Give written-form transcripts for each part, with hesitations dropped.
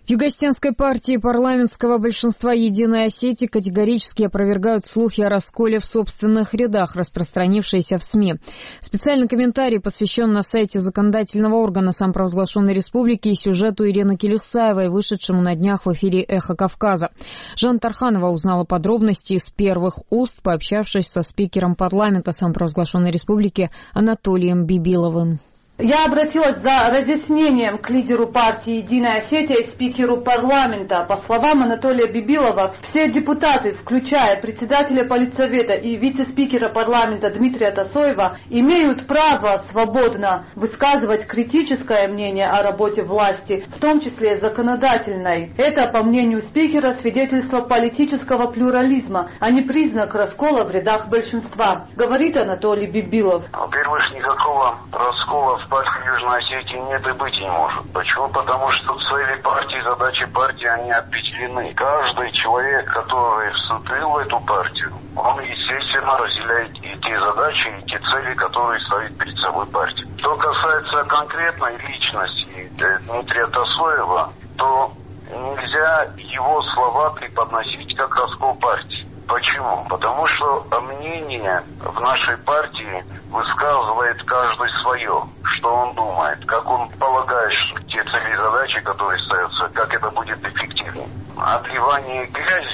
В Юго-Осетинской партии парламентского большинства «Единой Осетии» категорически опровергают слухи о расколе в собственных рядах, распространившиеся в СМИ. Специальный комментарий посвящен на сайте законодательного органа самопровозглашенной республики и сюжету Ирины Келихсаевой, вышедшему на днях в эфире «Эхо Кавказа». Жанна Тарханова узнала подробности из первых уст, пообщавшись со спикером парламента самопровозглашенной республики Анатолием Бибиловым. Я обратилась за разъяснением к лидеру партии «Единая Осетия» и спикеру парламента. По словам Анатолия Бибилова, все депутаты, включая председателя политсовета и вице-спикера парламента Дмитрия Тасоева, имеют право свободно высказывать критическое мнение о работе власти, в том числе законодательной. Это, по мнению спикера, свидетельство политического плюрализма, а не признак раскола в рядах большинства, говорит Анатолий Бибилов. Во-первых, никакого раскола в партии Южной Осетии нет и быть не может. Почему? Потому что цели партии, задачи партии, они определены. Каждый человек, который вступил в эту партию, он, естественно, разделяет и те задачи, и те цели, которые ставит перед собой партия. Что касается конкретной личности Дмитрия Тасоева, то нельзя его слова преподносить как раскол партии. Почему? Потому что мнение в нашей партии высказывает каждый свое, что он думает, как он полагает, что те цели и задачи, которые ставятся, как это будет эффективнее. Обливание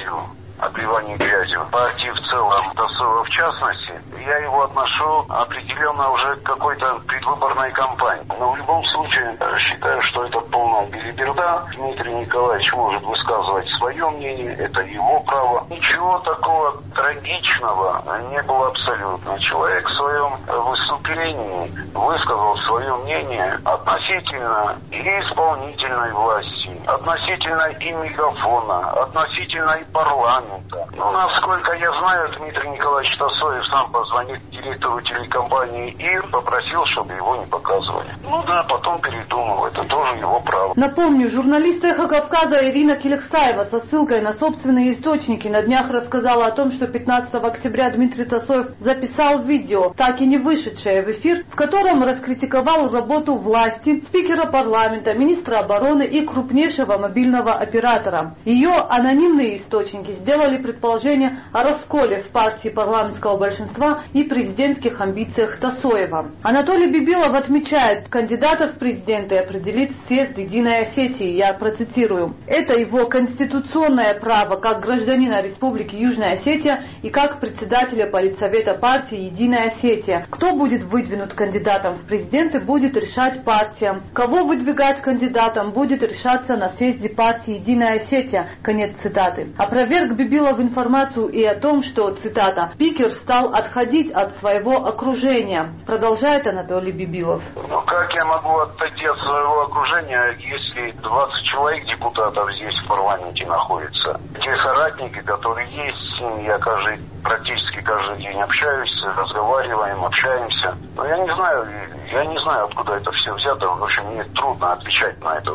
грязью партии в целом, Тасоева в частности, я его отношу определенно уже к какой-то предвыборной кампании. Но в любом случае считаю, что это полная белиберда. Дмитрий Николаевич может высказывать свое мнение, это его право. Ничего такого трагичного не было абсолютно. Человек в своем выступлении высказал свое мнение относительно и исполнительной власти, относительно и мегафона, относительно и парламента. Ну, насколько я знаю, Дмитрий Николаевич Тасоев сам позвонил директору телекомпании ИР, попросил, чтобы его не показывали. Ну да, потом передумал, это тоже его право. Напомню, журналист «Эхо Кавказа» Ирина Келихсаева со ссылкой на собственные источники на днях рассказала о том, что 15 октября Дмитрий Тасоев записал видео, так и не вышедшее в эфир, в котором раскритиковал работу власти, спикера парламента, министра обороны и крупнейшего мобильного оператора. Ее анонимные источники сделали предположение о расколе в партии парламентского большинства и президентских амбициях Тасоева. Анатолий Бибилов отмечает, кандидатов в президенты определит съезд Единой Осетии, я процитирую. Это его конституционное право как гражданина Республики Южная Осетия и как председателя политсовета партии Единая Осетия. Кто будет выдвинут кандидатом в президенты, будет решать партия. Кого выдвигать кандидатом, будет решаться на съезде партии Единая Осетия. Конец цитаты. Опроверг Бибилов информацию и о том, что, цитата, спикер стал отходить от своего окружения. Продолжает Анатолий Бибилов. Ну как я могу отойти от своего окружения, если 20 человек депутатов здесь в парламенте находятся? Те соратники, которые есть, с ними я практически каждый день общаюсь, разговариваем, общаемся. Но я не знаю, откуда это все взято. В общем, мне трудно отвечать на это,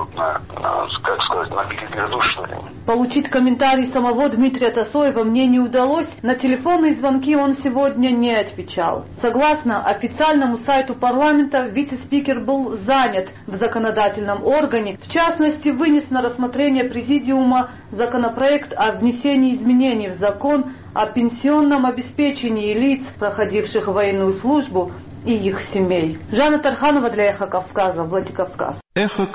на билиберду, что ли. Получить комментарий самого Дмитрия Тасоева мне не удалось. На телефонные звонки он сегодня не отвечал. Согласно официальному сайту парламента, вице-спикер был занят в законодательном органе. В частности, вынес на рассмотрение президиума законопроект о внесении изменений в закон о пенсионном обеспечении лиц, проходивших военную службу, и их семей. Жанна Тарханова для «Эхо Кавказа», Владикавказ.